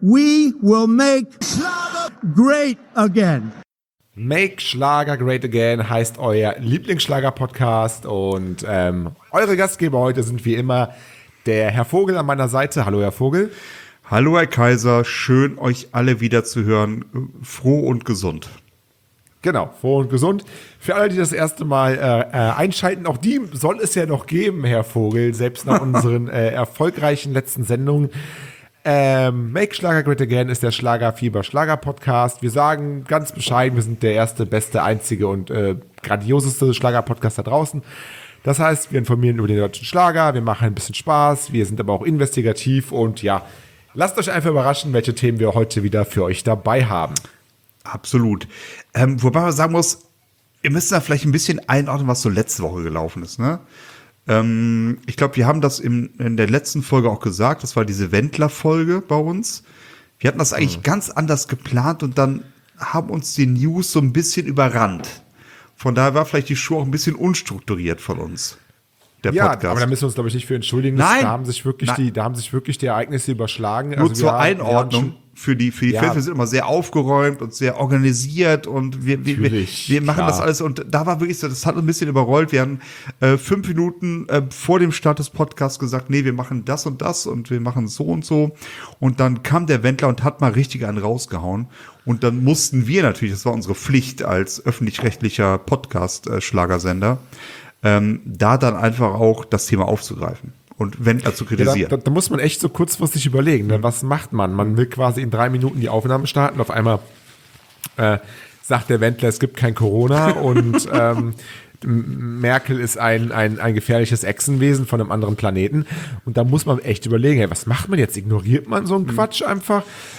We will make Schlager great again. Make Schlager Great Again heißt euer Lieblingsschlager-Podcast und eure Gastgeber heute sind wie immer der Herr Vogel an meiner Seite. Hallo Herr Vogel. Hallo Herr Kaiser, schön euch alle wieder zu hören, froh und gesund. Genau, froh und gesund. Für alle, die das erste Mal einschalten, auch die soll es ja noch geben, Herr Vogel, selbst nach unseren erfolgreichen letzten Sendungen. Make Schlager Great Again ist der Schlagerfieber-Schlager-Podcast. Wir sagen ganz bescheiden, wir sind der erste, beste, einzige und grandioseste Schlager-Podcast da draußen. Das heißt, wir informieren über den deutschen Schlager, wir machen ein bisschen Spaß, wir sind aber auch investigativ und ja, lasst euch einfach überraschen, welche Themen wir heute wieder für euch dabei haben. Absolut. Wobei man sagen muss, ihr müsst da vielleicht ein bisschen einordnen, was so letzte Woche gelaufen ist, ne? Ich glaube, wir haben das in der letzten Folge auch gesagt, das war diese Wendler-Folge bei uns. Wir hatten das eigentlich ganz anders geplant und dann haben uns die News so ein bisschen überrannt. Von daher war vielleicht die Show auch ein bisschen unstrukturiert von uns. Der Podcast. Aber da müssen wir uns, glaube ich, nicht für entschuldigen. Nein. Da haben sich wirklich die Ereignisse überschlagen. Nur also zur Einordnung für die Fans, wir sind immer sehr aufgeräumt und sehr organisiert und wir machen das alles und da war wirklich so, das hat ein bisschen überrollt. Wir haben 5 Minuten vor dem Start des Podcasts gesagt, nee, wir machen das und wir machen so und dann kam der Wendler und hat mal richtig einen rausgehauen und dann mussten wir natürlich, das war unsere Pflicht als öffentlich-rechtlicher Podcast-Schlagersender, da dann einfach auch das Thema aufzugreifen und Wendler zu kritisieren. Ja, da muss man echt so kurzfristig überlegen, ne? Was macht man? Man will quasi in 3 Minuten die Aufnahme starten, auf einmal sagt der Wendler, es gibt kein Corona und Merkel ist ein gefährliches Echsenwesen von einem anderen Planeten und da muss man echt überlegen, hey, was macht man jetzt? Ignoriert man so einen Quatsch einfach?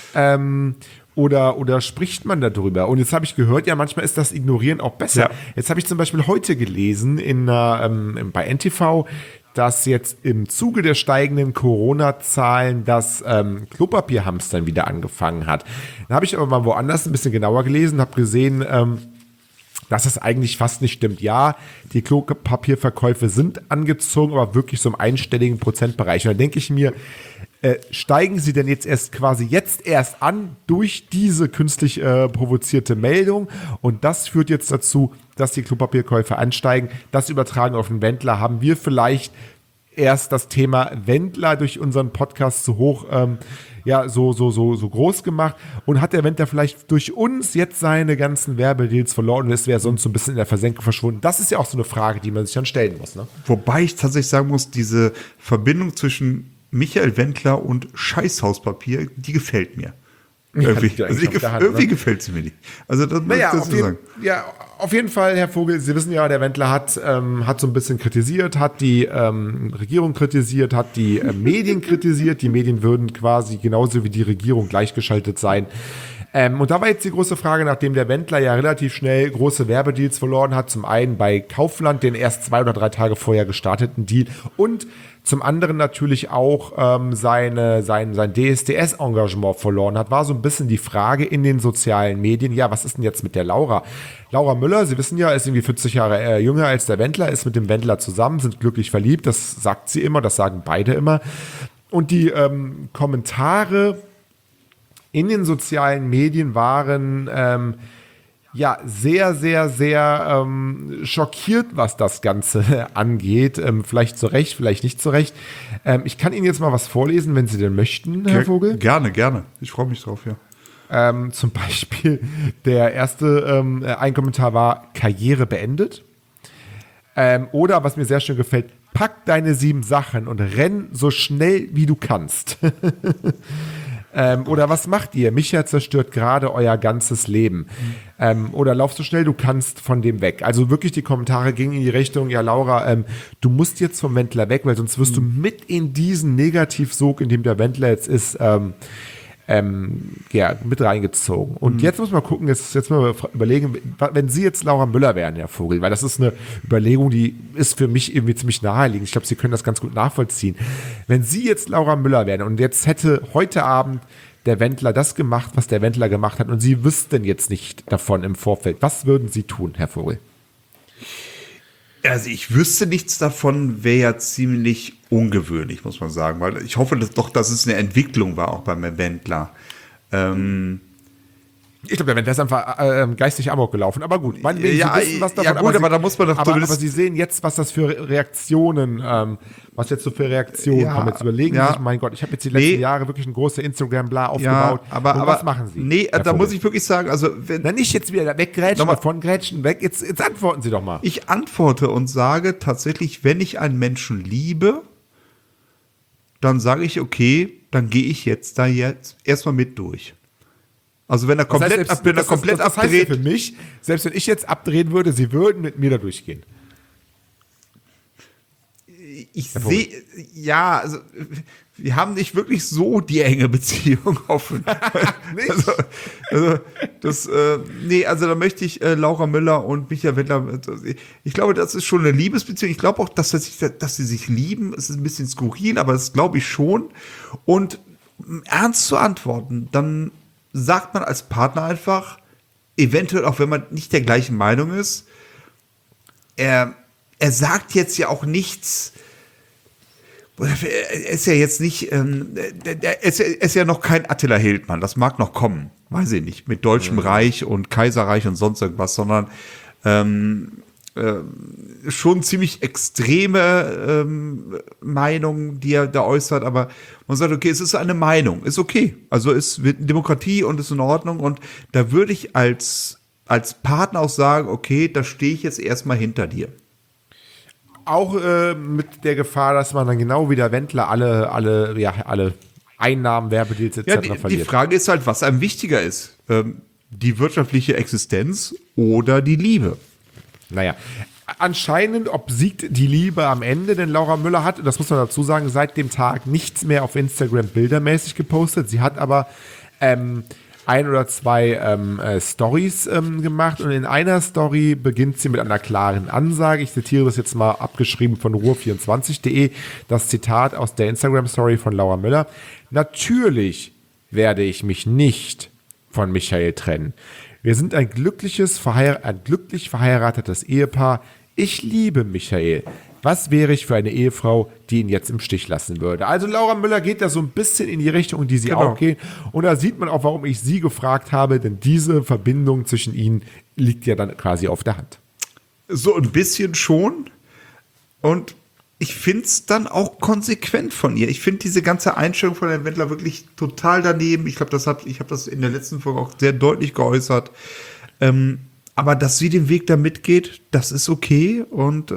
Oder spricht man darüber? Und jetzt habe ich gehört, ja, manchmal ist das Ignorieren auch besser. Ja. Jetzt habe ich zum Beispiel heute gelesen bei NTV, dass jetzt im Zuge der steigenden Corona-Zahlen das Klopapierhamstern wieder angefangen hat. Dann habe ich aber mal woanders ein bisschen genauer gelesen, habe gesehen, dass es eigentlich fast nicht stimmt. Ja, die Klopapierverkäufe sind angezogen, aber wirklich so im einstelligen Prozentbereich. Und da denke ich mir, steigen sie denn jetzt erst an durch diese künstlich provozierte Meldung und das führt jetzt dazu, dass die Klopapierkäufe ansteigen. Das Übertragen auf den Wendler haben wir vielleicht erst das Thema Wendler durch unseren Podcast so hoch, so groß gemacht und hat der Wendler vielleicht durch uns jetzt seine ganzen Werbedeals verloren und es wäre sonst so ein bisschen in der Versenkung verschwunden. Das ist ja auch so eine Frage, die man sich dann stellen muss. Ne? Wobei ich tatsächlich sagen muss, diese Verbindung zwischen Michael Wendler und Scheißhauspapier, die gefällt mir. Irgendwie gefällt sie mir nicht. Also das muss ich sagen. Auf jeden Fall, Herr Vogel, Sie wissen ja, der Wendler hat so ein bisschen kritisiert, hat die Regierung kritisiert, hat die Medien kritisiert. Die Medien würden quasi genauso wie die Regierung gleichgeschaltet sein. Und da war jetzt die große Frage, nachdem der Wendler ja relativ schnell große Werbedeals verloren hat, zum einen bei Kaufland, den erst 2 oder 3 Tage vorher gestarteten Deal und zum anderen natürlich auch sein DSDS-Engagement verloren hat, war so ein bisschen die Frage in den sozialen Medien, ja, was ist denn jetzt mit der Laura? Laura Müller, Sie wissen ja, ist irgendwie 40 Jahre jünger als der Wendler, ist mit dem Wendler zusammen, sind glücklich verliebt, das sagt sie immer, das sagen beide immer. Und die Kommentare in den sozialen Medien waren sehr, sehr, sehr schockiert, was das Ganze angeht. Vielleicht zu Recht, vielleicht nicht zu Recht. Ich kann Ihnen jetzt mal was vorlesen, wenn Sie denn möchten, Herr Vogel. Gerne. Ich freue mich drauf, ja. Zum Beispiel der erste ein Kommentar war Karriere beendet. Oder, was mir sehr schön gefällt, pack deine 7 Sachen und renn so schnell, wie du kannst. Oder was macht ihr? Micha zerstört gerade euer ganzes Leben. Oder lauf so schnell du kannst von dem weg. Also wirklich die Kommentare gingen in die Richtung, ja Laura, du musst jetzt vom Wendler weg, weil sonst wirst du mit in diesen Negativsog, in dem der Wendler jetzt ist, mit reingezogen. Und jetzt muss man gucken, jetzt mal überlegen, wenn Sie jetzt Laura Müller wären, Herr Vogel, weil das ist eine Überlegung, die ist für mich irgendwie ziemlich naheliegend. Ich glaube, Sie können das ganz gut nachvollziehen. Wenn Sie jetzt Laura Müller wären und jetzt hätte heute Abend der Wendler das gemacht, was der Wendler gemacht hat und Sie wüssten jetzt nicht davon im Vorfeld, was würden Sie tun, Herr Vogel? Also ich wüsste nichts davon, wäre ja ziemlich ungewöhnlich, muss man sagen, weil ich hoffe dass es eine Entwicklung war, auch beim Wendler. Ich glaube, der Wendler ist einfach geistig amok gelaufen. Aber gut, man will wissen, was davon. Ja gut, aber da muss man doch aber Sie sehen jetzt, was das für Reaktionen, was jetzt so für Reaktionen kommen. Jetzt überlegen Sie sich, mein Gott, ich habe jetzt die letzten Jahre wirklich eine große Instagram-Bla aufgebaut. Aber was machen Sie? Nee, da muss ich wirklich sagen, also nicht jetzt wieder weggrätschen, von Grätschen weg. Jetzt antworten Sie doch mal. Ich antworte und sage tatsächlich, wenn ich einen Menschen liebe, dann sage ich, okay, dann gehe ich jetzt erstmal mit durch. Also wenn er komplett, das heißt abdreht. Für mich, selbst wenn ich jetzt abdrehen würde, Sie würden mit mir da durchgehen. Ich sehe, ja, also wir haben nicht wirklich so die enge Beziehung offen. Also da möchte ich Laura Müller und Michael Wendler, ich glaube, das ist schon eine Liebesbeziehung. Ich glaube auch, dass sie sich lieben. Es ist ein bisschen skurril, aber das glaube ich schon. Und um ernst zu antworten, dann sagt man als Partner einfach, eventuell auch wenn man nicht der gleichen Meinung ist, er sagt jetzt ja auch nichts, er ist ja jetzt nicht, er ist ja noch kein Attila Hildmann, das mag noch kommen, weiß ich nicht, mit Deutschem Reich und Kaiserreich und sonst irgendwas, sondern schon ziemlich extreme Meinungen, die er da äußert, aber man sagt, okay, es ist eine Meinung, ist okay. Also es wird eine Demokratie und ist in Ordnung und da würde ich als Partner auch sagen, okay, da stehe ich jetzt erstmal hinter dir. Auch mit der Gefahr, dass man dann genau wie der Wendler alle Einnahmen, Werbedeals etc. verliert. Die Frage ist halt, was einem wichtiger ist. Die wirtschaftliche Existenz oder die Liebe. Naja, anscheinend obsiegt die Liebe am Ende, denn Laura Müller hat, das muss man dazu sagen, seit dem Tag nichts mehr auf Instagram bildermäßig gepostet. Sie hat aber ein oder zwei Stories gemacht und in einer Story beginnt sie mit einer klaren Ansage. Ich zitiere das jetzt mal abgeschrieben von ruhr24.de, das Zitat aus der Instagram-Story von Laura Müller. Natürlich werde ich mich nicht von Michael trennen. Wir sind ein glücklich verheiratetes Ehepaar. Ich liebe Michael. Was wäre ich für eine Ehefrau, die ihn jetzt im Stich lassen würde? Also Laura Müller geht da so ein bisschen in die Richtung, in die sie auch geht. Und da sieht man auch, warum ich sie gefragt habe, denn diese Verbindung zwischen ihnen liegt ja dann quasi auf der Hand. So ein bisschen schon. Und ich finde es dann auch konsequent von ihr. Ich finde diese ganze Einstellung von Herrn Wendler wirklich total daneben. Ich glaube, ich habe das in der letzten Folge auch sehr deutlich geäußert. Aber dass sie den Weg da mitgeht, das ist okay. Und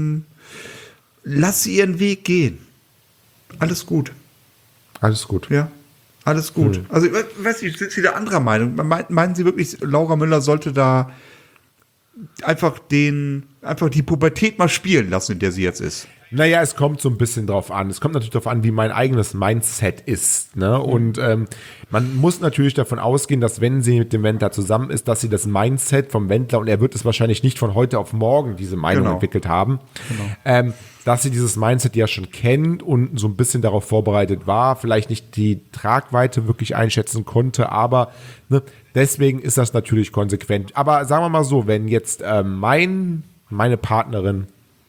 lass sie ihren Weg gehen. Alles gut. Alles gut. Ja, alles gut. Also, weiß ich, sind Sie da anderer Meinung? Meinen Sie wirklich, Laura Müller sollte da einfach die Pubertät mal spielen lassen, in der sie jetzt ist? Naja, es kommt so ein bisschen drauf an. Es kommt natürlich darauf an, wie mein eigenes Mindset ist. Ne? Und man muss natürlich davon ausgehen, dass wenn sie mit dem Wendler zusammen ist, dass sie das Mindset vom Wendler, und er wird es wahrscheinlich nicht von heute auf morgen diese Meinung entwickelt haben, dass sie dieses Mindset ja schon kennt und so ein bisschen darauf vorbereitet war, vielleicht nicht die Tragweite wirklich einschätzen konnte, aber deswegen ist das natürlich konsequent. Aber sagen wir mal so, wenn jetzt meine Partnerin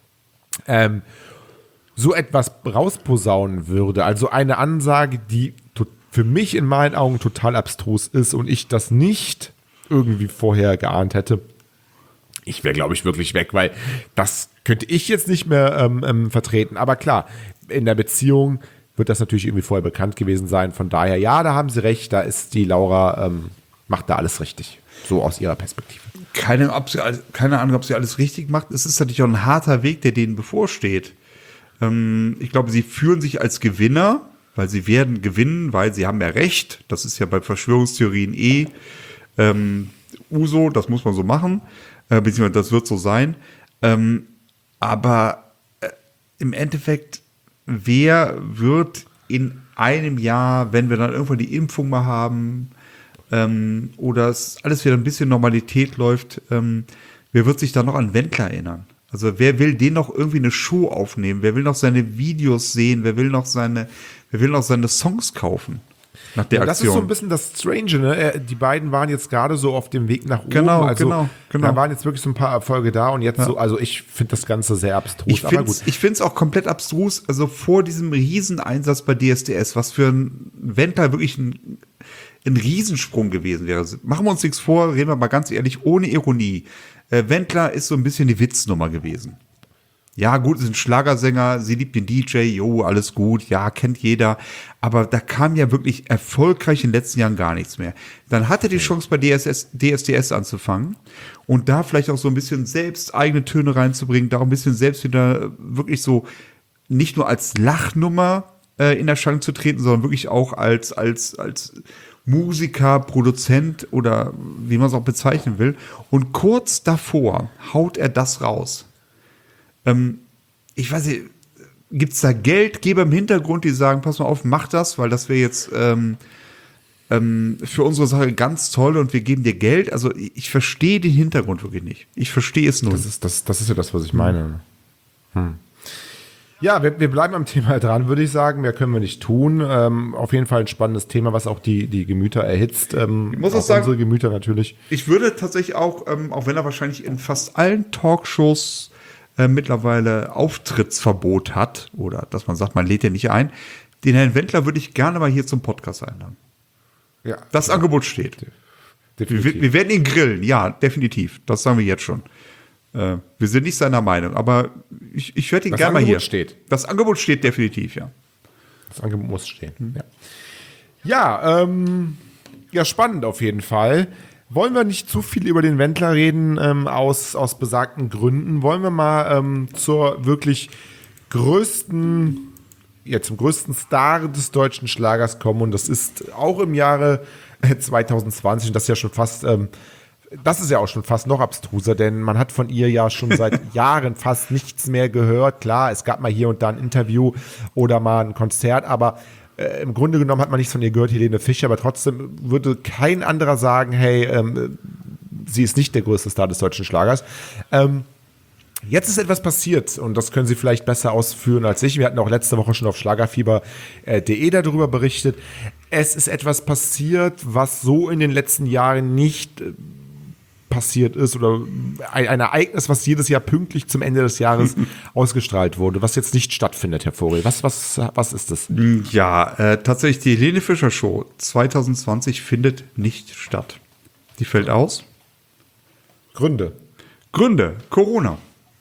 so etwas rausposaunen würde, also eine Ansage, die für mich in meinen Augen total abstrus ist und ich das nicht irgendwie vorher geahnt hätte, ich wäre, glaube ich, wirklich weg, weil das könnte ich jetzt nicht mehr vertreten. Aber klar, in der Beziehung wird das natürlich irgendwie vorher bekannt gewesen sein. Von daher, ja, da haben Sie recht, da ist die Laura, macht da alles richtig, so aus ihrer Perspektive. Keine Ahnung, ob sie alles richtig macht. Es ist natürlich auch ein harter Weg, der denen bevorsteht. Ich glaube, sie fühlen sich als Gewinner, weil sie werden gewinnen, weil sie haben ja recht. Das ist ja bei Verschwörungstheorien Uso, das muss man so machen, beziehungsweise das wird so sein. Aber im Endeffekt, wer wird in einem Jahr, wenn wir dann irgendwann die Impfung mal haben, oder es alles wieder ein bisschen Normalität läuft, wer wird sich da noch an Wendler erinnern? Also wer will den noch irgendwie eine Show aufnehmen? Wer will noch seine Videos sehen? Wer will noch seine Songs kaufen? Nach der das Aktion. ist so ein bisschen das Strange, ne? Die beiden waren jetzt gerade so auf dem Weg nach oben. Genau. Da waren jetzt wirklich so ein paar Erfolge da und jetzt so, also ich finde das Ganze sehr abstrus. Ich finde es auch komplett abstrus, also vor diesem Rieseneinsatz bei DSDS, was für ein Wendler wirklich ein Riesensprung gewesen wäre. Machen wir uns nichts vor, reden wir mal ganz ehrlich, ohne Ironie. Wendler ist so ein bisschen die Witznummer gewesen. Ja, gut, ist ein Schlagersänger, sie liebt den DJ, jo, alles gut, ja, kennt jeder. Aber da kam ja wirklich erfolgreich in den letzten Jahren gar nichts mehr. Dann hatte die Chance bei DSDS anzufangen und da vielleicht auch so ein bisschen selbst eigene Töne reinzubringen, da auch ein bisschen selbst wieder wirklich so nicht nur als Lachnummer in Erscheinung zu treten, sondern wirklich auch als Musiker, Produzent oder wie man es auch bezeichnen will. Und kurz davor haut er das raus. Ich weiß nicht, gibt es da Geldgeber im Hintergrund, die sagen, pass mal auf, mach das, weil das wäre jetzt für unsere Sache ganz toll und wir geben dir Geld. Also ich verstehe den Hintergrund wirklich nicht. Ich verstehe es nur. Das ist ja das, was ich meine. Ja, wir bleiben am Thema dran, würde ich sagen. Mehr können wir nicht tun. Auf jeden Fall ein spannendes Thema, was auch die Gemüter erhitzt. Ich muss auch sagen, unsere Gemüter natürlich. Ich würde tatsächlich auch wenn er wahrscheinlich in fast allen Talkshows mittlerweile Auftrittsverbot hat, oder dass man sagt, man lädt ja nicht ein, den Herrn Wendler würde ich gerne mal hier zum Podcast einladen. Ja, das Angebot steht. Wir werden ihn grillen, ja, definitiv. Das sagen wir jetzt schon. Wir sind nicht seiner Meinung, aber ich werde ihn gerne mal hier. Das Angebot steht definitiv, ja. Das Angebot muss stehen. Ja, spannend auf jeden Fall. Wollen wir nicht zu viel über den Wendler reden, aus besagten Gründen? Wollen wir mal zur wirklich zum größten Star des deutschen Schlagers kommen? Und das ist auch im Jahre 2020, und das ist ja schon fast, das ist ja auch schon fast noch abstruser, denn man hat von ihr ja schon seit Jahren fast nichts mehr gehört. Klar, es gab mal hier und da ein Interview oder mal ein Konzert, aber im Grunde genommen hat man nichts von ihr gehört, Helene Fischer, aber trotzdem würde kein anderer sagen, hey, sie ist nicht der größte Star des deutschen Schlagers. Jetzt ist etwas passiert und das können Sie vielleicht besser ausführen als ich. Wir hatten auch letzte Woche schon auf schlagerfieber.de darüber berichtet. Es ist etwas passiert, was so in den letzten Jahren nicht passiert ist oder ein Ereignis, was jedes Jahr pünktlich zum Ende des Jahres ausgestrahlt wurde, was jetzt nicht stattfindet, Herr Vogel. Was ist das? Ja, tatsächlich die Helene Fischer Show 2020 findet nicht statt. Die fällt aus. Gründe, Corona.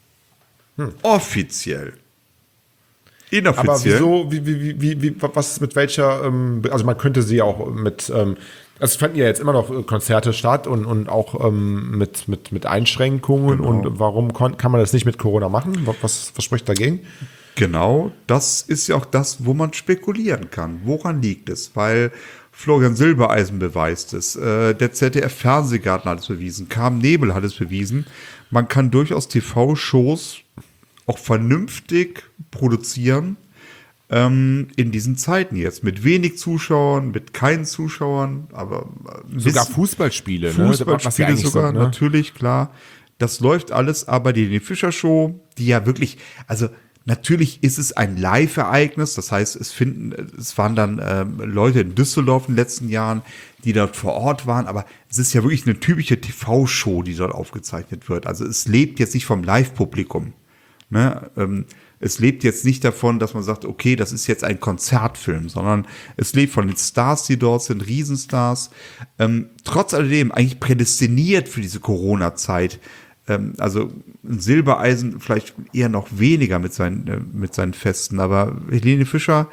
Offiziell. Inoffiziell. Aber wieso, was mit welcher, also man könnte sie auch mit, es fanden ja jetzt immer noch Konzerte statt und auch mit Einschränkungen. Genau. Und warum kann man das nicht mit Corona machen? Was spricht dagegen? Genau, das ist ja auch das, wo man spekulieren kann. Woran liegt es? Weil Florian Silbereisen beweist es, der ZDF-Fernsehgarten hat es bewiesen, Carmen Nebel hat es bewiesen. Man kann durchaus TV-Shows auch vernünftig produzieren in diesen Zeiten jetzt. Mit wenig Zuschauern, mit keinen Zuschauern, aber sogar Fußballspiele. Fußballspiele ne? sogar, natürlich, klar. Das läuft alles, aber die Helene Fischer Show, die ja wirklich, also natürlich ist es ein Live-Ereignis, das heißt, es waren dann Leute in Düsseldorf in den letzten Jahren, die dort vor Ort waren, aber es ist ja wirklich eine typische TV-Show, die dort aufgezeichnet wird. Also es lebt jetzt nicht vom Live-Publikum. Ne? Es lebt jetzt nicht davon, dass man sagt, okay, das ist jetzt ein Konzertfilm, sondern es lebt von den Stars, die dort sind, Riesenstars. Trotz alledem eigentlich prädestiniert für diese Corona-Zeit. Also ein Silbereisen vielleicht eher noch weniger mit seinen Festen, aber Helene Fischer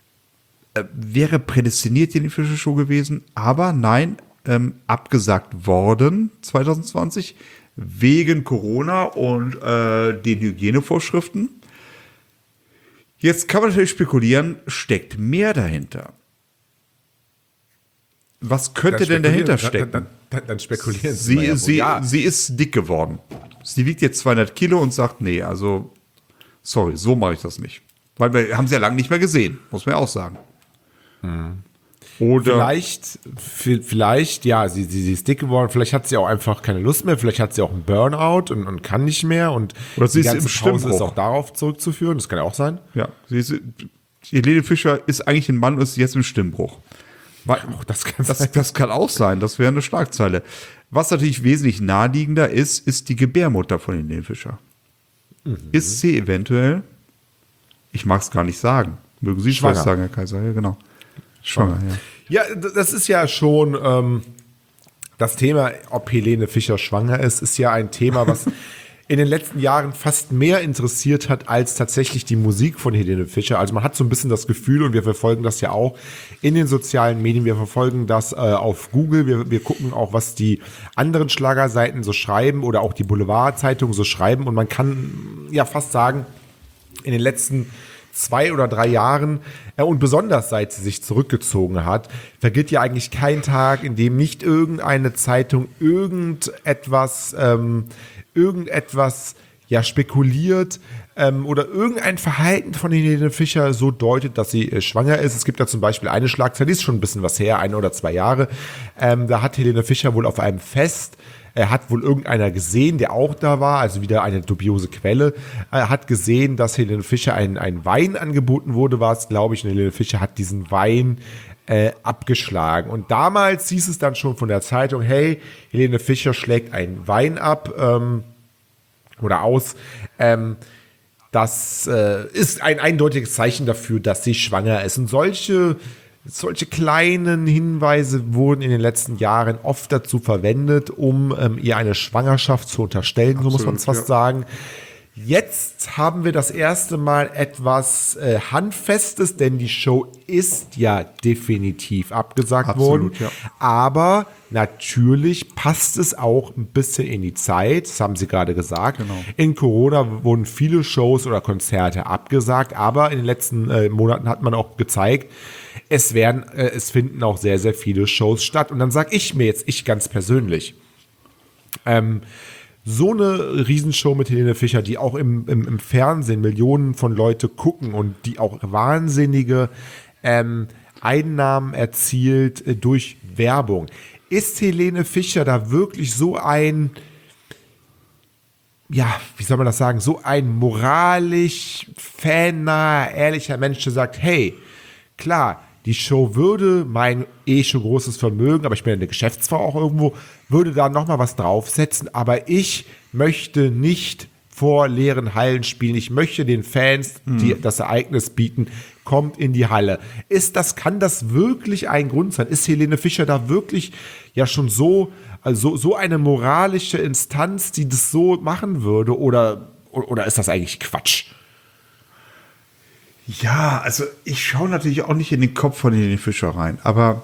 wäre prädestiniert in die Fischer Show gewesen, aber nein, abgesagt worden 2020 wegen Corona und den Hygienevorschriften. Jetzt kann man natürlich spekulieren, steckt mehr dahinter? Was könnte denn dahinter stecken? Dann spekulieren Sie. Sie ist dick geworden. Sie wiegt jetzt 200 Kilo und sagt, nee, also, sorry, so mache ich das nicht. Weil wir haben sie ja lange nicht mehr gesehen, muss man ja auch sagen. Oder vielleicht, ja, sie ist dick geworden, vielleicht hat sie auch einfach keine Lust mehr, vielleicht hat sie auch einen Burnout und kann nicht mehr und oder sie die ist ganze im Stimmbruch. Pause ist auch darauf zurückzuführen, das kann ja auch sein. Ja, Helene Fischer ist eigentlich ein Mann und ist jetzt im Stimmbruch. Das kann auch sein, das wäre eine Schlagzeile. Was natürlich wesentlich naheliegender ist die Gebärmutter von Helene Fischer. Ist sie eventuell, ich mag es gar nicht sagen, mögen Sie Schwanger. vielleicht sagen, Herr Kaiser, ja genau. Schwanger, Ja, das ist ja schon das Thema, ob Helene Fischer schwanger ist ja ein Thema, was in den letzten Jahren fast mehr interessiert hat als tatsächlich die Musik von Helene Fischer. Also man hat so ein bisschen das Gefühl, und wir verfolgen das ja auch in den sozialen Medien, wir verfolgen das auf Google, wir gucken auch, was die anderen Schlagerseiten so schreiben oder auch die Boulevardzeitungen so schreiben, und man kann ja fast sagen, in den letzten 2 oder 3 Jahren und besonders seit sie sich zurückgezogen hat, vergeht ja eigentlich kein Tag, in dem nicht irgendeine Zeitung irgendetwas ja spekuliert oder irgendein Verhalten von Helene Fischer so deutet, dass sie schwanger ist. Es gibt da zum Beispiel eine Schlagzeile, die ist schon ein bisschen was her, 1 oder 2 Jahre. Da hat Helene Fischer wohl auf einem Fest, hat wohl irgendeiner gesehen, der auch da war, also wieder eine dubiose Quelle, hat gesehen, dass Helene Fischer ein Wein angeboten wurde, war es, glaube ich, und Helene Fischer hat diesen Wein abgeschlagen. Und damals hieß es dann schon von der Zeitung, hey, Helene Fischer schlägt einen Wein ab oder aus. Das ist ein eindeutiges Zeichen dafür, dass sie schwanger ist. Und solche kleinen Hinweise wurden in den letzten Jahren oft dazu verwendet, um ihr eine Schwangerschaft zu unterstellen, so muss man es fast sagen. Jetzt haben wir das erste Mal etwas Handfestes, denn die Show ist ja definitiv abgesagt worden. Ja. Aber natürlich passt es auch ein bisschen in die Zeit, das haben Sie gerade gesagt. Genau. In Corona wurden viele Shows oder Konzerte abgesagt, aber in den letzten Monaten hat man auch gezeigt, es finden auch sehr, sehr viele Shows statt. Und dann sage ich mir jetzt, ich ganz persönlich, so eine Riesenshow mit Helene Fischer, die auch im Fernsehen Millionen von Leute gucken und die auch wahnsinnige Einnahmen erzielt durch Werbung. Ist Helene Fischer da wirklich so ein, ja, wie soll man das sagen, so ein moralisch fannaher, ehrlicher Mensch, der sagt, hey, klar, die Show würde mein schon großes Vermögen, aber ich bin eine Geschäftsfrau auch irgendwo, würde da nochmal was draufsetzen, aber ich möchte nicht vor leeren Hallen spielen. Ich möchte den Fans, die das Ereignis bieten, kommt in die Halle. Kann das wirklich ein Grund sein? Ist Helene Fischer da wirklich ja schon so eine moralische Instanz, die das so machen würde, oder ist das eigentlich Quatsch? Ja, also ich schaue natürlich auch nicht in den Kopf von Helene Fischer rein, aber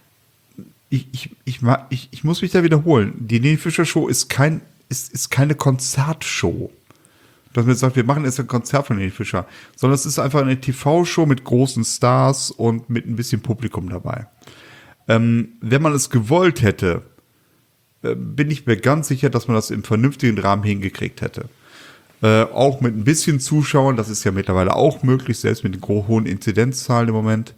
ich muss mich da wiederholen. Die Helene Fischer Show ist keine Konzertshow. Dass man jetzt sagt, wir machen jetzt ein Konzert von Helene Fischer, sondern es ist einfach eine TV-Show mit großen Stars und mit ein bisschen Publikum dabei. Wenn man es gewollt hätte, bin ich mir ganz sicher, dass man das im vernünftigen Rahmen hingekriegt hätte. Auch mit ein bisschen Zuschauern, das ist ja mittlerweile auch möglich, selbst mit den hohen Inzidenzzahlen im Moment.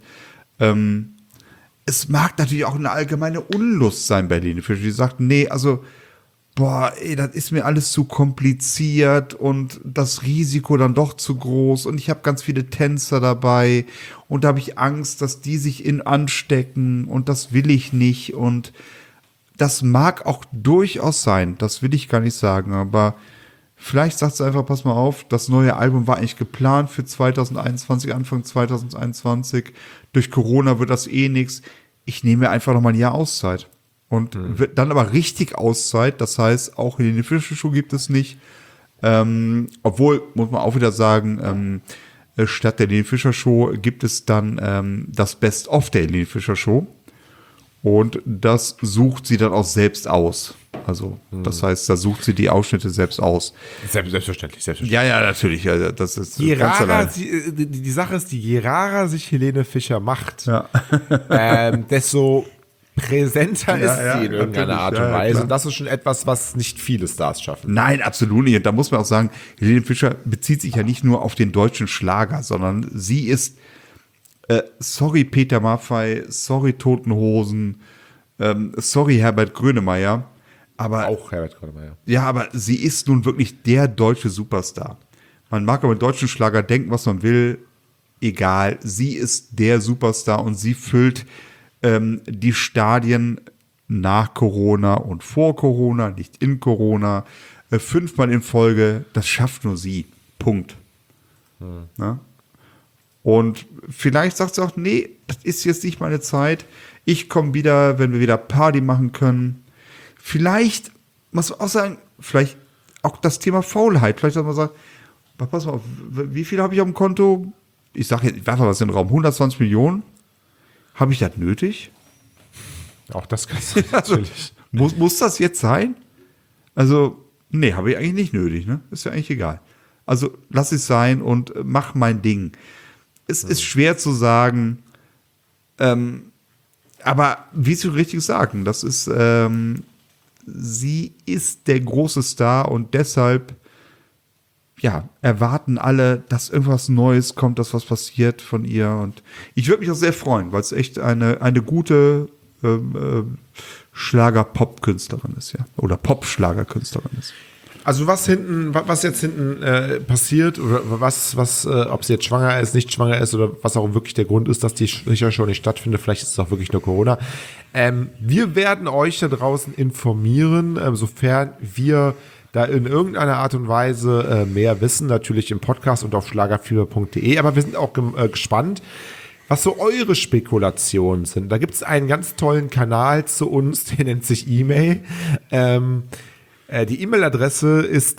Es mag natürlich auch eine allgemeine Unlust sein bei Helene Fischer, die sagt, nee, also, das ist mir alles zu kompliziert und das Risiko dann doch zu groß und ich habe ganz viele Tänzer dabei und da habe ich Angst, dass die sich anstecken und das will ich nicht, und das mag auch durchaus sein, das will ich gar nicht sagen, aber vielleicht sagt sie einfach, pass mal auf, das neue Album war eigentlich geplant für 2021, Anfang 2021. Durch Corona wird das nichts. Ich nehme mir einfach noch mal ein Jahr Auszeit. Und wird dann aber richtig Auszeit. Das heißt, auch Helene Fischer Show gibt es nicht. Obwohl, muss man auch wieder sagen, statt der Helene Fischer Show gibt es dann das Best-of der Helene Fischer Show. Und das sucht sie dann auch selbst aus. Also, das heißt, da sucht sie die Ausschnitte selbst aus. Selbstverständlich. Ja, natürlich. Ja, das ist die Sache ist, je rarer sich Helene Fischer macht, desto präsenter ist sie in irgendeiner Art und Weise. Und das ist schon etwas, was nicht viele Stars schaffen. Nein, absolut nicht. Und da muss man auch sagen, Helene Fischer bezieht sich ja nicht nur auf den deutschen Schlager, sondern sie ist, sorry Peter Maffay, sorry Toten Hosen, sorry Herbert Grönemeyer, aber auch Herbert Grönemeyer. Ja, aber sie ist nun wirklich der deutsche Superstar. Man mag aber deutschen Schlager denken, was man will, egal. Sie ist der Superstar und sie füllt die Stadien nach Corona und vor Corona, nicht in Corona, 5-mal in Folge, das schafft nur sie. Punkt. Na? Und vielleicht sagt sie auch, nee, das ist jetzt nicht meine Zeit. Ich komme wieder, wenn wir wieder Party machen können. Vielleicht, muss man auch sagen, vielleicht auch das Thema Faulheit. Vielleicht, dass man sagt, pass mal auf, wie viel habe ich auf dem Konto? Ich sage jetzt, ich werfe was in den Raum, 120 Millionen. Habe ich das nötig? Auch das kann sein, natürlich. Muss das jetzt sein? Also, nee, habe ich eigentlich nicht nötig, ne? Ist ja eigentlich egal. Also, lass es sein und mach mein Ding. Es ist schwer zu sagen, aber wie Sie richtig sagen, das ist, sie ist der große Star und deshalb, ja, erwarten alle, dass irgendwas Neues kommt, dass was passiert von ihr. Und ich würde mich auch sehr freuen, weil es echt eine gute Schlager-Pop-Künstlerin ist, ja. Oder Pop-Schlager-Künstlerin ist. Also was jetzt hinten passiert oder ob sie jetzt schwanger ist, nicht schwanger ist oder was auch wirklich der Grund ist, dass die sicher schon nicht stattfindet, vielleicht ist es auch wirklich nur Corona. Wir werden euch da draußen informieren, sofern wir da in irgendeiner Art und Weise mehr wissen, natürlich im Podcast und auf schlagerfieber.de, aber wir sind auch gespannt, was so eure Spekulationen sind. Da gibt es einen ganz tollen Kanal zu uns, der nennt sich E-Mail. Die E-Mail-Adresse ist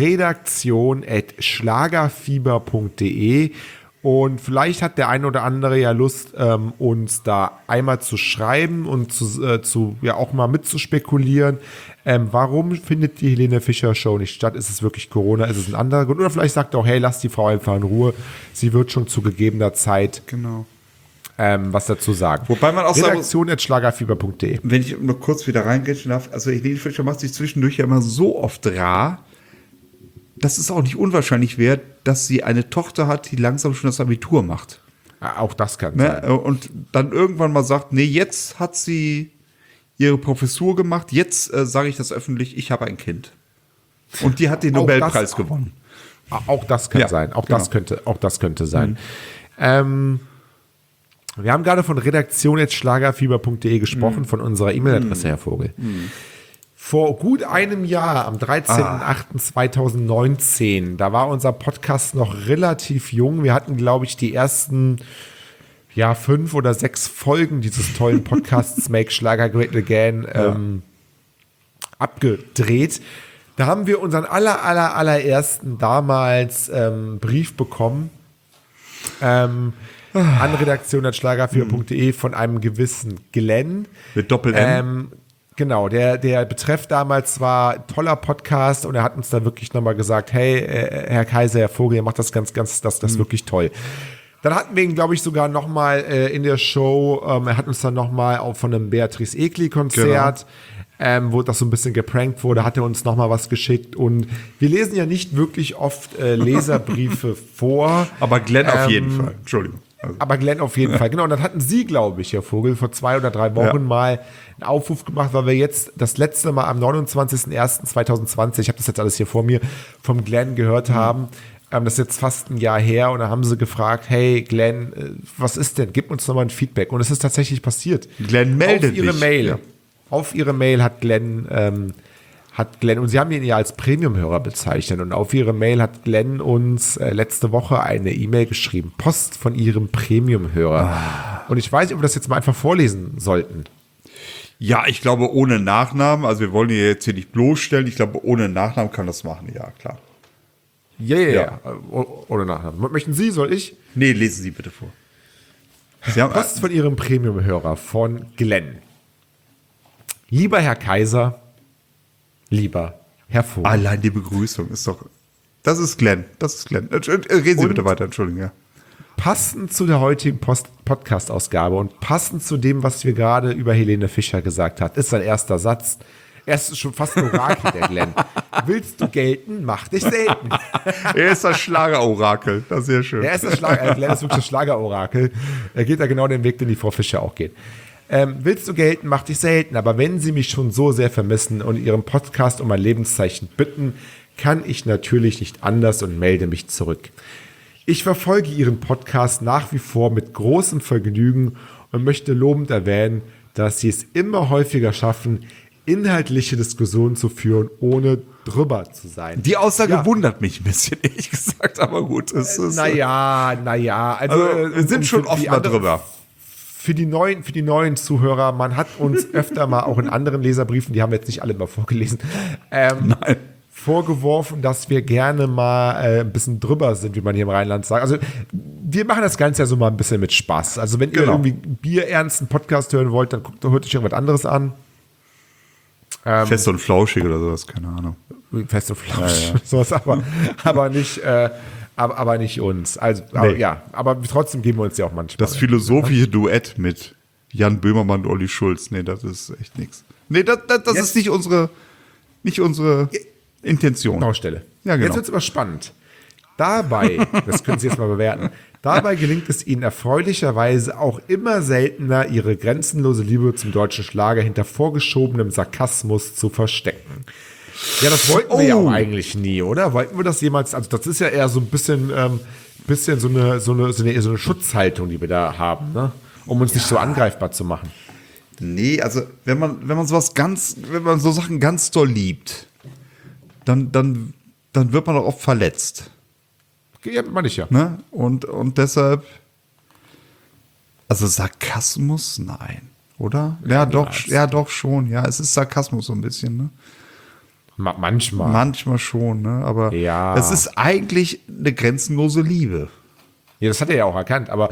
redaktion@schlagerfieber.de und vielleicht hat der eine oder andere ja Lust, uns da einmal zu schreiben und ja auch mal mitzuspekulieren. Warum findet die Helene Fischer Show nicht statt? Ist es wirklich Corona? Ist es ein anderer Grund? Oder vielleicht sagt er auch, hey, lass die Frau einfach in Ruhe. Sie wird schon zu gegebener Zeit was dazu sagen. Wobei man auch Redaktion@schlagerfieber.de. Wenn ich nur kurz wieder reingehen darf, also Helene Fischer macht sich zwischendurch ja immer so oft rar, dass es auch nicht unwahrscheinlich wäre, dass sie eine Tochter hat, die langsam schon das Abitur macht. Auch das kann sein. Und dann irgendwann mal sagt, nee, jetzt hat sie ihre Professur gemacht, jetzt sage ich das öffentlich, ich habe ein Kind. Und die hat den Nobelpreis gewonnen. Auch das kann sein. Auch das könnte sein. Wir haben gerade von redaktion@schlagerfieber.de gesprochen, von unserer E-Mail-Adresse, Herr Vogel. Vor gut einem Jahr, am 13.08.2019, da war unser Podcast noch relativ jung. Wir hatten, glaube ich, die ersten 5 oder 6 Folgen dieses tollen Podcasts Make Schlager Great Again abgedreht. Da haben wir unseren allerersten damals Brief bekommen an redaktion@schlagerfieber.de von einem gewissen Glenn. Mit Doppel-N. Genau, der Betreff damals war toller Podcast und er hat uns da wirklich nochmal gesagt, hey, Herr Kaiser, Herr Vogel, ihr macht das das wirklich toll. Dann hatten wir ihn, glaube ich, sogar nochmal in der Show, er hat uns dann nochmal auch von einem Beatrice Egli-Konzert, wo das so ein bisschen geprankt wurde, hat er uns nochmal was geschickt und wir lesen ja nicht wirklich oft Leserbriefe vor. Aber Glenn auf jeden Fall, Entschuldigung. Aber Glenn auf jeden Fall, genau. Und dann hatten Sie, glaube ich, Herr Vogel, vor 2 oder 3 Wochen mal einen Aufruf gemacht, weil wir jetzt das letzte Mal am 29.01.2020, ich habe das jetzt alles hier vor mir, vom Glenn gehört haben. Das ist jetzt fast ein Jahr her und da haben sie gefragt, hey Glenn, was ist denn? Gib uns nochmal ein Feedback. Und es ist tatsächlich passiert. Glenn meldet auf ihre sich. Mail. Ja. Auf ihre Mail hat Glenn, und sie haben ihn ja als Premium-Hörer bezeichnet und auf ihre Mail hat Glenn uns letzte Woche eine E-Mail geschrieben, Post von ihrem Premium-Hörer. Und ich weiß nicht, ob wir das jetzt mal einfach vorlesen sollten. Ja, ich glaube ohne Nachnamen, also wir wollen ihn jetzt hier nicht bloßstellen, ich glaube ohne Nachnamen kann das machen, ja, klar. Ja. Ohne Nachnamen. Möchten Sie, soll ich? Nee, lesen Sie bitte vor. Sie haben Post von ihrem Premium-Hörer von Glenn. Lieber Herr Kaiser, lieber Herr Vogel. Allein die Begrüßung ist doch. Das ist Glenn. Reden Sie bitte weiter, Entschuldigung, ja. Passend zu der heutigen Podcast-Ausgabe und passend zu dem, was wir gerade über Helene Fischer gesagt hat, ist sein erster Satz. Er ist schon fast ein Orakel, der Glenn. Willst du gelten, mach dich selten. Er ist das Schlagerorakel. Das ist sehr schön. Glenn ist wirklich das Schlagerorakel. Er geht da genau den Weg, den die Frau Fischer auch geht. Willst du gelten, mach dich selten. Aber wenn Sie mich schon so sehr vermissen und Ihrem Podcast um ein Lebenszeichen bitten, kann ich natürlich nicht anders und melde mich zurück. Ich verfolge Ihren Podcast nach wie vor mit großem Vergnügen und möchte lobend erwähnen, dass sie es immer häufiger schaffen, inhaltliche Diskussionen zu führen, ohne drüber zu sein. Die Aussage wundert mich ein bisschen, ehrlich gesagt, aber gut. Naja. Also, wir sind schon oft mal drüber. Für die neuen Zuhörer, man hat uns öfter mal auch in anderen Leserbriefen, die haben wir jetzt nicht alle mal vorgelesen, vorgeworfen, dass wir gerne mal ein bisschen drüber sind, wie man hier im Rheinland sagt. Also wir machen das Ganze ja so mal ein bisschen mit Spaß. Also wenn ihr irgendwie bierernsten Podcast hören wollt, dann hört euch irgendwas anderes an. Fest und flauschig oder sowas, keine Ahnung. Fest und flauschig, sowas, aber nicht uns. Also, aber trotzdem geben wir uns ja auch manchmal. Das philosophische Duett mit Jan Böhmermann und Olli Schulz, nee, das ist echt nichts. Nee, das ist nicht unsere Intention. Baustelle. Ja, genau. Jetzt wird es aber spannend. Dabei, das können Sie jetzt mal bewerten, dabei gelingt es Ihnen erfreulicherweise auch immer seltener, Ihre grenzenlose Liebe zum deutschen Schlager hinter vorgeschobenem Sarkasmus zu verstecken. Ja, das wollten wir ja auch eigentlich nie, oder? Wollten wir das jemals, also das ist ja eher so ein bisschen so eine Schutzhaltung, die wir da haben, ne? Um uns nicht so angreifbar zu machen. Nee, also wenn man so Sachen ganz doll liebt, dann wird man auch oft verletzt. Ja, meine ich ja. Ne? Und deshalb, also Sarkasmus, nein, oder? Ja, doch schon. Ja, es ist Sarkasmus so ein bisschen, ne? Manchmal. Manchmal schon, ne? Aber es ist eigentlich eine grenzenlose Liebe. Ja, das hat er ja auch erkannt. Aber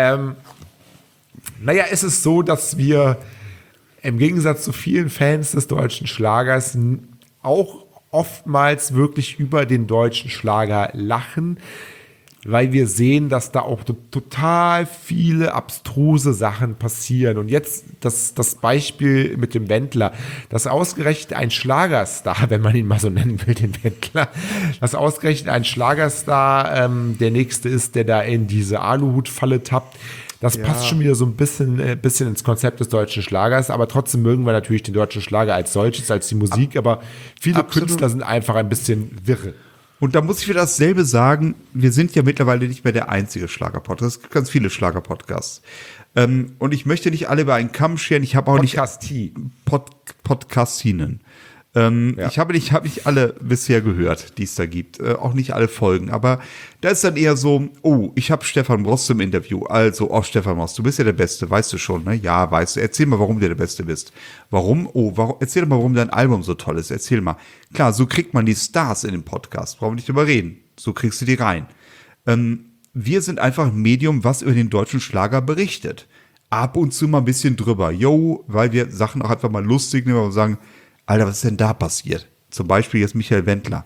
es ist so, dass wir im Gegensatz zu vielen Fans des deutschen Schlagers auch oftmals wirklich über den deutschen Schlager lachen, weil wir sehen, dass da auch total viele abstruse Sachen passieren. Und jetzt das Beispiel mit dem Wendler, dass ausgerechnet ein Schlagerstar, wenn man ihn mal so nennen will, den Wendler, dass ausgerechnet ein Schlagerstar der nächste ist, der da in diese Aluhutfalle tappt. Das passt schon wieder so ein bisschen ins Konzept des deutschen Schlagers, aber trotzdem mögen wir natürlich den deutschen Schlager als solches, als die Musik, aber viele Künstler sind einfach ein bisschen wirre. Und da muss ich wieder dasselbe sagen, wir sind ja mittlerweile nicht mehr der einzige Schlager-Podcast. Es gibt ganz viele Schlager-Podcasts. Und ich möchte nicht alle über einen Kamm scheren, ich habe auch Podcastinen. Ich habe nicht alle bisher gehört, die es da gibt. Auch nicht alle Folgen. Aber da ist dann eher so, ich habe Stefan Rost im Interview. Also, Stefan Rost, du bist ja der Beste, weißt du schon, ne? Ja, weißt du. Erzähl mal, warum du der Beste bist. Warum? Erzähl mal, warum dein Album so toll ist. Erzähl mal. Klar, so kriegt man die Stars in den Podcast. Brauchen wir nicht drüber reden. So kriegst du die rein. Wir sind einfach ein Medium, was über den deutschen Schlager berichtet. Ab und zu mal ein bisschen drüber. Weil wir Sachen auch einfach mal lustig nehmen und sagen, Alter, was ist denn da passiert? Zum Beispiel jetzt Michael Wendler.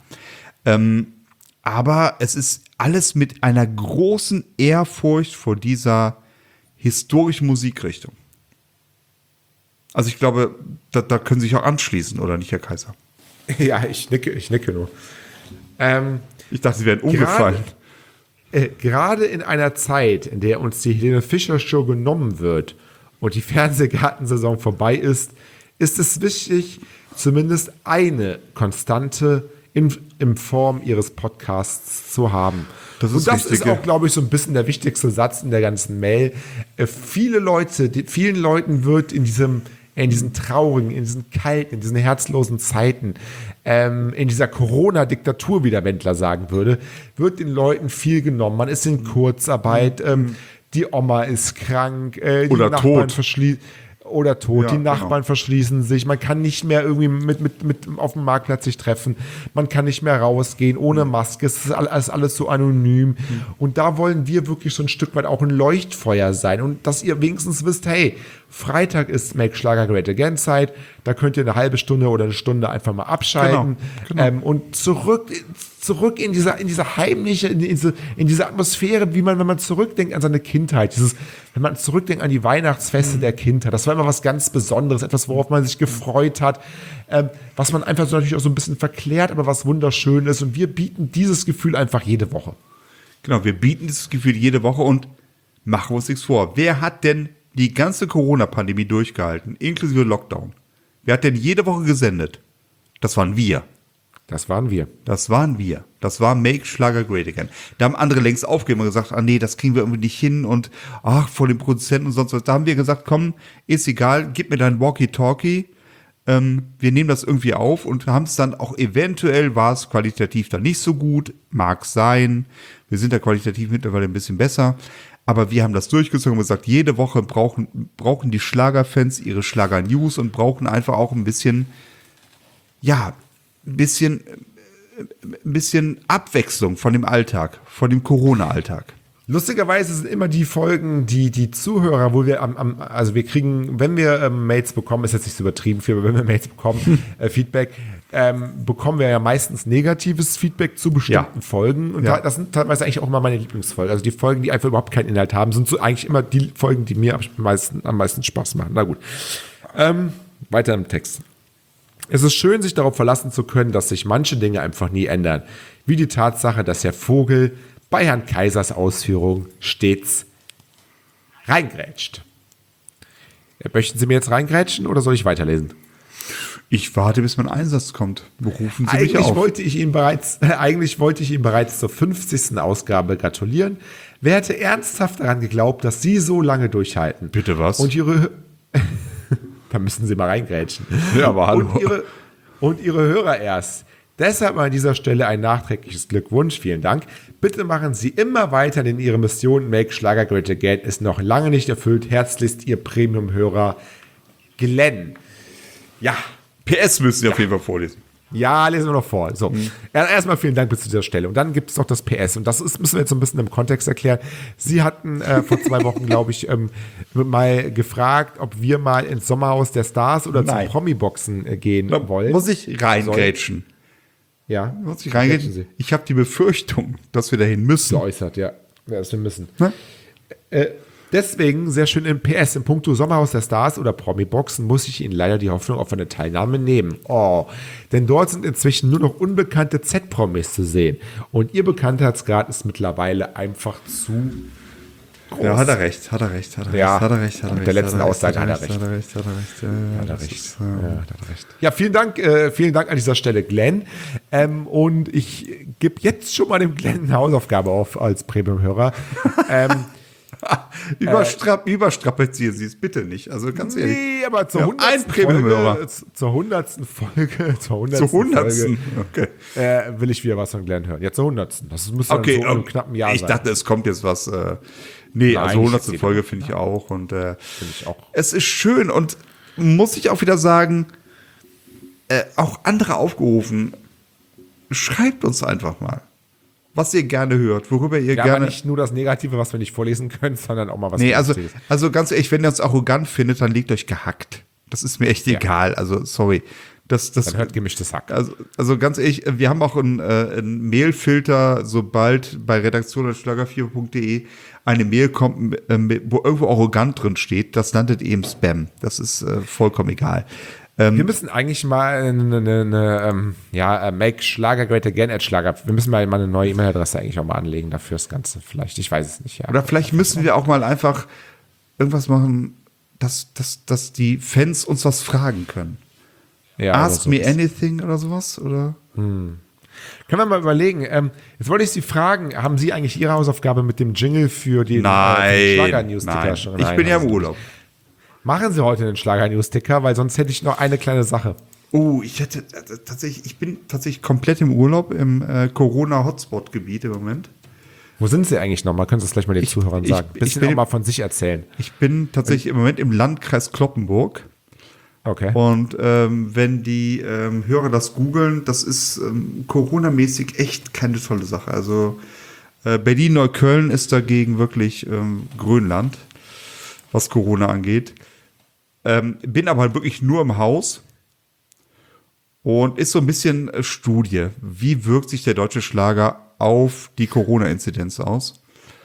Aber es ist alles mit einer großen Ehrfurcht vor dieser historischen Musikrichtung. Also ich glaube, da können Sie sich auch anschließen, oder nicht, Herr Kaiser? Ja, ich nicke nur. Ich dachte, Sie wären umgefallen. Gerade in einer Zeit, in der uns die Helene Fischer Show genommen wird und die Fernsehgartensaison vorbei ist es wichtig, zumindest eine Konstante in Form ihres Podcasts zu haben. Das ist auch, glaube ich, so ein bisschen der wichtigste Satz in der ganzen Mail. Vielen Leuten wird in diesen traurigen, in diesen kalten, in diesen herzlosen Zeiten, in dieser Corona-Diktatur, wie der Wendler sagen würde, wird den Leuten viel genommen. Man ist in Kurzarbeit, die Oma ist krank, die oder Nachbarn tot. Oder tot, Ja, die Nachbarn verschließen sich, man kann nicht mehr irgendwie mit auf dem Marktplatz sich treffen, man kann nicht mehr rausgehen ohne Maske, es ist alles so anonym. Und da wollen wir wirklich so ein Stück weit auch ein Leuchtfeuer sein und dass ihr wenigstens wisst, hey, Freitag ist Make Schlager Great Again Zeit, da könnt ihr eine halbe Stunde oder eine Stunde einfach mal abschalten. Genau. Und zurück in diese heimliche, in diese Atmosphäre, wie man, wenn man zurückdenkt an seine Kindheit, wenn man zurückdenkt an die Weihnachtsfeste der Kindheit, das war immer was ganz Besonderes, etwas, worauf man sich gefreut hat, was man einfach so natürlich auch so ein bisschen verklärt, aber was wunderschön ist. Und wir bieten dieses Gefühl einfach jede Woche. Genau, wir bieten dieses Gefühl jede Woche und machen wir uns nichts vor. Wer hat denn die ganze Corona-Pandemie durchgehalten, inklusive Lockdown? Wer hat denn jede Woche gesendet? Das waren wir. Das waren wir. Das waren wir. Das war Make Schlager Great Again. Da haben andere längst aufgegeben und gesagt, nee, das kriegen wir irgendwie nicht hin und vor den Produzenten und sonst was. Da haben wir gesagt, komm, ist egal, gib mir dein Walkie-Talkie. Wir nehmen das irgendwie auf und haben es dann auch eventuell, war es qualitativ dann nicht so gut, mag sein. Wir sind da qualitativ mittlerweile ein bisschen besser. Aber wir haben das durchgezogen und gesagt, jede Woche brauchen die Schlagerfans ihre Schlager-News und brauchen einfach auch ein bisschen Abwechslung von dem Alltag, von dem Corona-Alltag. Lustigerweise sind immer die Folgen, die Zuhörer, wo wir also wir kriegen, wenn wir Mails bekommen, ist jetzt nicht so übertrieben viel, aber wenn wir Mails bekommen, Feedback, bekommen wir ja meistens negatives Feedback zu bestimmten Folgen. Und das sind teilweise eigentlich auch immer meine Lieblingsfolgen. Also die Folgen, die einfach überhaupt keinen Inhalt haben, sind so eigentlich immer die Folgen, die mir am meisten Spaß machen. Na gut. Weiter im Text. Es ist schön, sich darauf verlassen zu können, dass sich manche Dinge einfach nie ändern. Wie die Tatsache, dass Herr Vogel bei Herrn Kaisers Ausführung stets reingrätscht. Möchten Sie mir jetzt reingrätschen oder soll ich weiterlesen? Ich warte, bis mein Einsatz kommt. Berufen Sie mich auf. Eigentlich wollte ich Ihnen bereits zur 50. Ausgabe gratulieren. Wer hätte ernsthaft daran geglaubt, dass Sie so lange durchhalten? Bitte was? Und da müssen Sie mal reingrätschen. Ja, aber hallo. Und Ihre Hörer erst. Deshalb an dieser Stelle ein nachträgliches Glückwunsch. Vielen Dank. Bitte machen Sie immer weiter, denn Ihre Mission Make Schlager Great Again ist noch lange nicht erfüllt. Herzlichst Ihr Premium-Hörer Glenn. Ja. PS müssen Sie auf jeden Fall vorlesen. Ja, lesen wir noch vor. So. Erstmal vielen Dank bis zu dieser Stelle. Und dann gibt es noch das PS. Und das müssen wir jetzt so ein bisschen im Kontext erklären. Sie hatten vor 2 Wochen, glaube ich, mal gefragt, ob wir mal ins Sommerhaus der Stars oder zum Promi-Boxen gehen wollen. Muss ich reingrätschen? Ja. Muss ich reingrätschen? Ich habe die Befürchtung, dass wir dahin müssen. Geäußert, ja. Dass wir müssen. Deswegen, sehr schön im PS, im Punkto Sommerhaus der Stars oder Promi-Boxen muss ich Ihnen leider die Hoffnung auf eine Teilnahme nehmen. Denn dort sind inzwischen nur noch unbekannte Z-Promis zu sehen. Und Ihr Bekanntheitsgrad ist mittlerweile einfach zu groß. Ja, hat er recht. Mit der letzten Aussage hat er recht. Ja, vielen Dank an dieser Stelle, Glenn. Und ich gebe jetzt schon mal dem Glenn eine Hausaufgabe auf als Premium-Hörer. Überstrapazieren Sie es bitte nicht. Also ganz ehrlich. Nee, aber zur 100. Folge, Okay. Will ich wieder was von Glenn hören. Jetzt zur 100. Das müsste okay, dann so in einem knappen Jahr sein. Ich dachte, es kommt jetzt was. Nein, also 100. Folge finde ich auch. Und finde ich auch. Es ist schön und muss ich auch wieder sagen, auch andere aufgerufen, schreibt uns einfach mal, was ihr gerne hört, worüber ihr gerne. Aber nicht nur das Negative, was wir nicht vorlesen können, sondern auch mal was Positives. Also ganz ehrlich, wenn ihr uns arrogant findet, dann legt euch gehackt. Das ist mir echt egal. Also, sorry. Dann hört gemischtes Hack. Also ganz ehrlich, wir haben auch einen Mailfilter, sobald bei redaktion@schlager4.de eine Mail kommt, wo irgendwo arrogant drin steht, das landet eben Spam. Das ist vollkommen egal. Wir müssen eigentlich mal eine Make Schlager Great Again @Schlager. Wir müssen mal eine neue E-Mail-Adresse eigentlich auch mal anlegen dafür das Ganze. Vielleicht, ich weiß es nicht. Ja. Oder vielleicht müssen wir auch mal einfach irgendwas machen, dass die Fans uns was fragen können. Ja, Ask me anything oder sowas, oder? Können wir mal überlegen. Jetzt wollte ich Sie fragen, haben Sie eigentlich Ihre Hausaufgabe mit dem Jingle für den Schlager-News-Ticker schon? Ich bin ja im Urlaub. Machen Sie heute einen Schlager-News-Ticker, weil sonst hätte ich noch eine kleine Sache. Ich bin tatsächlich komplett im Urlaub im Corona-Hotspot-Gebiet im Moment. Wo sind Sie eigentlich nochmal? Können Sie das gleich mal den Zuhörern sagen? Bisschen auch mal von sich erzählen. Ich bin tatsächlich im Moment im Landkreis Cloppenburg. Okay. Und wenn die Hörer das googeln, das ist Corona-mäßig echt keine tolle Sache. Also Berlin-Neukölln ist dagegen wirklich Grönland, was Corona angeht. Bin aber halt wirklich nur im Haus und ist so ein bisschen Studie. Wie wirkt sich der deutsche Schlager auf die Corona-Inzidenz aus?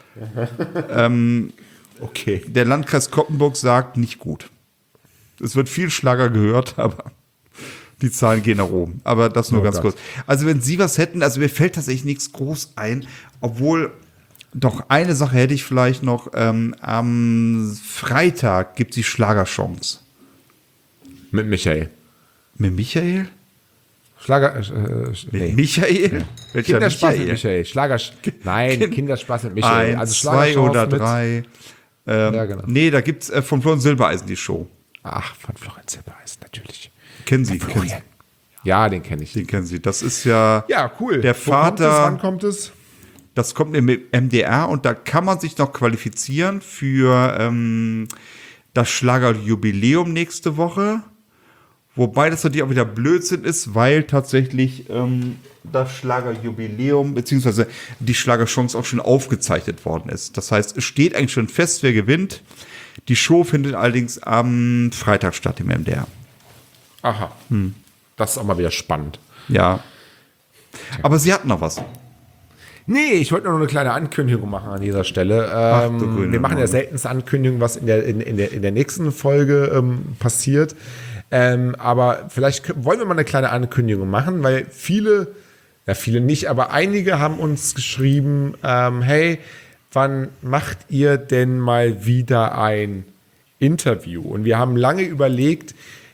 Okay. Der Landkreis Cloppenburg sagt, nicht gut. Es wird viel Schlager gehört, aber die Zahlen gehen nach oben. Aber das nur ganz kurz. Also wenn Sie was hätten, also mir fällt tatsächlich nichts groß ein, obwohl doch eine Sache hätte ich vielleicht noch. Am Freitag gibt es die Schlagerchance. Mit Michael. Mit Michael? Schlager, nee. Michael? Kinderspaß mit Michael. Kinderspaß mit Michael. 1, 2 oder 3. Ja, genau. Nee, da gibt's von Florian Silbereisen die Show. Ach, von Florian Silbereisen, natürlich. Kennen Sie? Ja, den kenne ich. Den kennen Sie. Das ist ja, cool. Der Vater. Wann kommt es? Das kommt im MDR und da kann man sich noch qualifizieren für das Schlagerjubiläum nächste Woche. Wobei das natürlich auch wieder Blödsinn ist, weil tatsächlich das Schlagerjubiläum bzw. die Schlagerchance auch schon aufgezeichnet worden ist. Das heißt, es steht eigentlich schon fest, wer gewinnt. Die Show findet allerdings am Freitag statt im MDR. Aha. Das ist auch mal wieder spannend. Ja. Aber Sie hatten noch was. Nee, ich wollte nur noch eine kleine Ankündigung machen an dieser Stelle. Wir machen ja seltenst Ankündigungen, was in der nächsten Folge passiert. Aber vielleicht wollen wir mal eine kleine Ankündigung machen, weil viele nicht, aber einige haben uns geschrieben, hey, wann macht ihr denn mal wieder ein Interview? Und wir haben lange überlegt,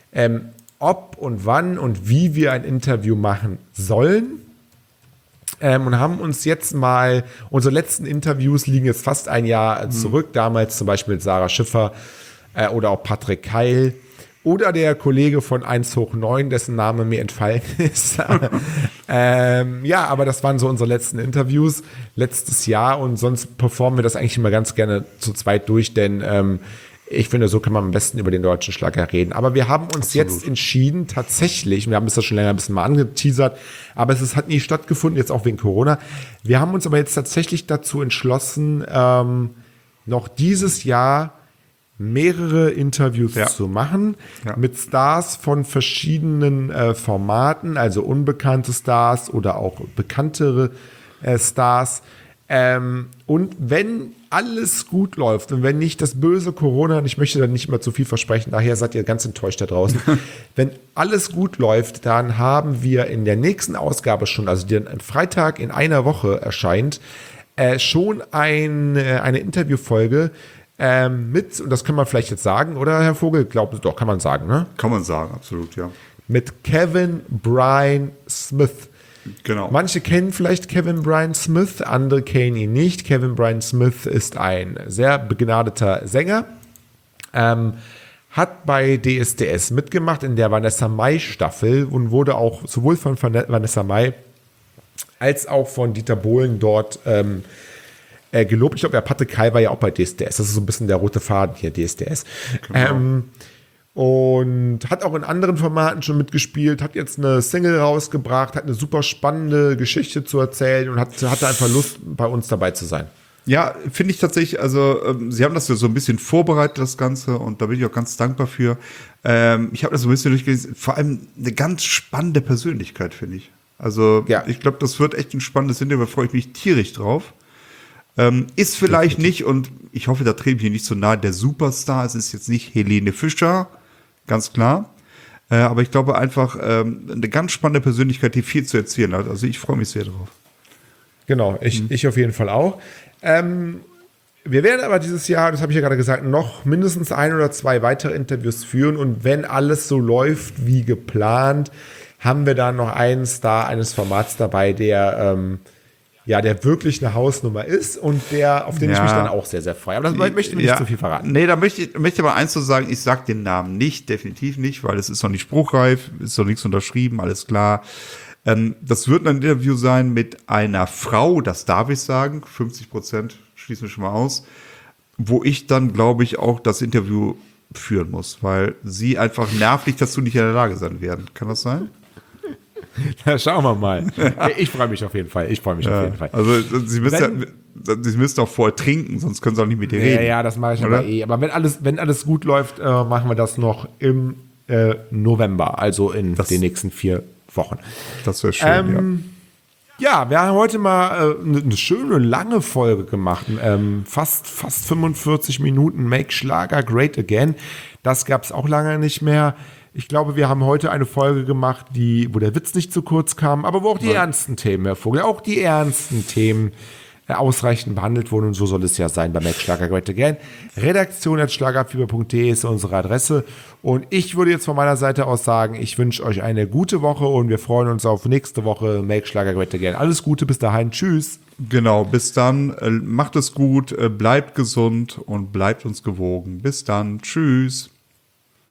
ob und wann und wie wir ein Interview machen sollen. Und haben uns jetzt mal, unsere letzten Interviews liegen jetzt fast ein Jahr zurück, damals zum Beispiel mit Sarah Schiffer oder auch Patrick Keil oder der Kollege von 1/9, dessen Name mir entfallen ist. Aber das waren so unsere letzten Interviews letztes Jahr und sonst performen wir das eigentlich immer ganz gerne zu zweit durch, denn ich finde, so kann man am besten über den deutschen Schlager reden. Aber wir haben uns jetzt entschieden, tatsächlich, wir haben es ja schon länger ein bisschen mal angeteasert, aber hat nie stattgefunden, jetzt auch wegen Corona. Wir haben uns aber jetzt tatsächlich dazu entschlossen, noch dieses Jahr mehrere Interviews zu machen mit Stars von verschiedenen Formaten, also unbekannte Stars oder auch bekanntere Stars. Und wenn alles gut läuft und wenn nicht das böse Corona, und ich möchte da nicht mal zu viel versprechen, daher seid ihr ganz enttäuscht da draußen, wenn alles gut läuft, dann haben wir in der nächsten Ausgabe schon, also die am Freitag in einer Woche erscheint, schon eine Interviewfolge mit, und das kann man vielleicht jetzt sagen, oder Herr Vogel? Glauben Sie doch, kann man sagen, ne? Kann man sagen, absolut, ja. Mit Kevin Brian Smith. Genau. Manche kennen vielleicht Kevin Brian Smith, andere kennen ihn nicht. Kevin Brian Smith ist ein sehr begnadeter Sänger, hat bei DSDS mitgemacht in der Vanessa Mai Staffel und wurde auch sowohl von Vanessa Mai als auch von Dieter Bohlen dort gelobt. Ich glaube, der Patrick Keil war ja auch bei DSDS. Das ist so ein bisschen der rote Faden hier, DSDS. Genau. Und hat auch in anderen Formaten schon mitgespielt, hat jetzt eine Single rausgebracht, hat eine super spannende Geschichte zu erzählen und hatte einfach Lust, bei uns dabei zu sein. Ja, finde ich tatsächlich, also Sie haben das ja so ein bisschen vorbereitet, das Ganze, und da bin ich auch ganz dankbar für. Ich habe das so ein bisschen durchgelesen, vor allem eine ganz spannende Persönlichkeit, finde ich. Also ich glaube, das wird echt ein spannendes Interview, da freue ich mich tierisch drauf. Ist vielleicht nicht, und ich hoffe, da trete ich hier nicht so nahe, der Superstar, es ist jetzt nicht Helene Fischer, ganz klar. Aber ich glaube einfach eine ganz spannende Persönlichkeit, die viel zu erzählen hat. Also ich freue mich sehr drauf. Genau, ich auf jeden Fall auch. Wir werden aber dieses Jahr, das habe ich ja gerade gesagt, noch mindestens 1 oder 2 weitere Interviews führen. Und wenn alles so läuft wie geplant, haben wir da noch einen Star eines Formats dabei, der wirklich eine Hausnummer ist und auf den ich mich dann auch sehr, sehr freue. Aber das möchte ich nicht zu viel verraten. Nee, da möchte ich aber eins zu sagen, ich sage den Namen nicht, definitiv nicht, weil es ist noch nicht spruchreif, ist noch nichts unterschrieben, alles klar. Das wird ein Interview sein mit einer Frau, das darf ich sagen, 50% schließen wir schon mal aus, wo ich dann, glaube ich, auch das Interview führen muss, weil sie einfach nervlich dazu nicht in der Lage sein werden. Kann das sein? Ja, schauen wir mal. Ich freue mich auf jeden Fall. Also Sie müssen auch vorher trinken, sonst können Sie auch nicht mit dir reden. Ja, das mache ich aber Aber wenn alles gut läuft, machen wir das noch im November, also in den nächsten 4 Wochen. Das wäre schön, Ja, wir haben heute mal eine schöne, lange Folge gemacht. Fast 45 Minuten Make Schlager Great Again. Das gab es auch lange nicht mehr. Ich glaube, wir haben heute eine Folge gemacht, wo der Witz nicht zu kurz kam, aber wo auch die ernsten Themen, Herr Vogel, auch die ernsten Themen ausreichend behandelt wurden und so soll es ja sein bei Make Schlager Great Again. redaktion@schlagerfieber.de ist unsere Adresse und ich würde jetzt von meiner Seite aus sagen, ich wünsche euch eine gute Woche und wir freuen uns auf nächste Woche Make Schlager Great Again. Alles Gute, bis dahin, tschüss. Genau, bis dann, macht es gut, bleibt gesund und bleibt uns gewogen. Bis dann, tschüss.